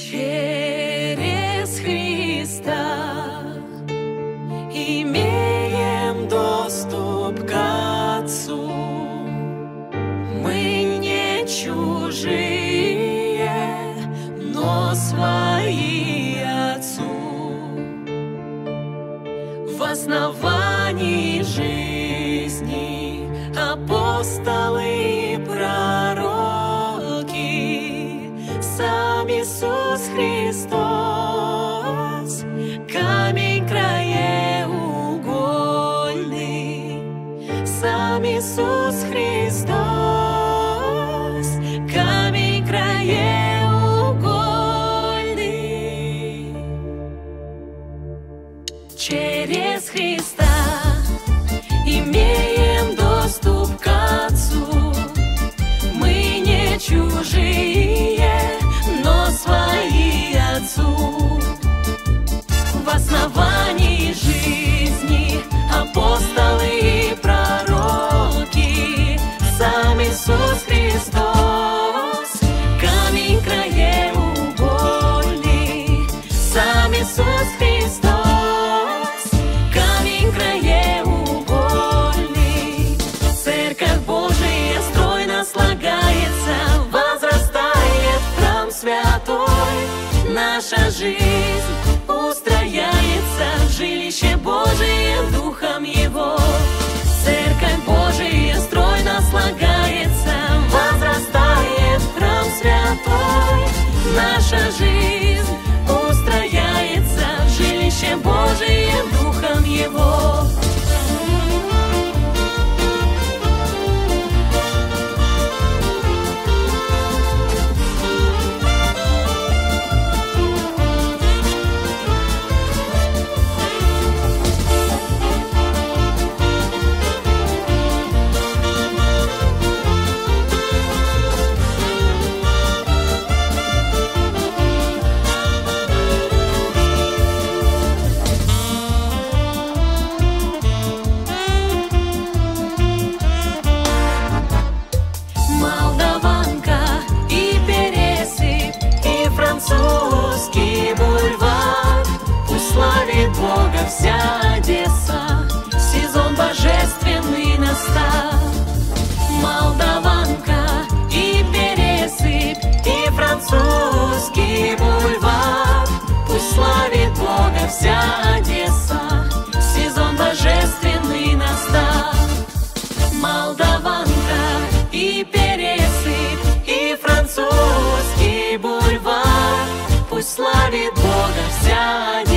Через Христа имеем доступ к Отцу. Мы не чужие, но свои Отцу. В основании жизни апостолы и пророки, сам Иисус Христос, камень краеугольный, сам Иисус Христос, камень краеугольный. Через Христа имеем доступ к Отцу. Мы не чужие, но свои Отцу. В основании жизни апостолы и пророки, сам Иисус Христос, камень краеугольный, сам Иисус Христос, камень краеугольный. Церковь Божия стройно слагается, возрастает храм святой. Наша жизнь устрояется в жилище Божие Духом Его. Церковь Божия стройно слагается, возрастает храм святой. Наша жизнь устрояется в жилище Божие Духом Его. Французский бульвар, пусть славит Бога вся Одесса, сезон божественный настал. Молдаванка и Пересыпь, и Французский бульвар, пусть славит Бога вся Одесса, сезон божественный настал. Молдаванка и Пересыпь, и Французский бульвар, пусть славит Бога вся Одесса.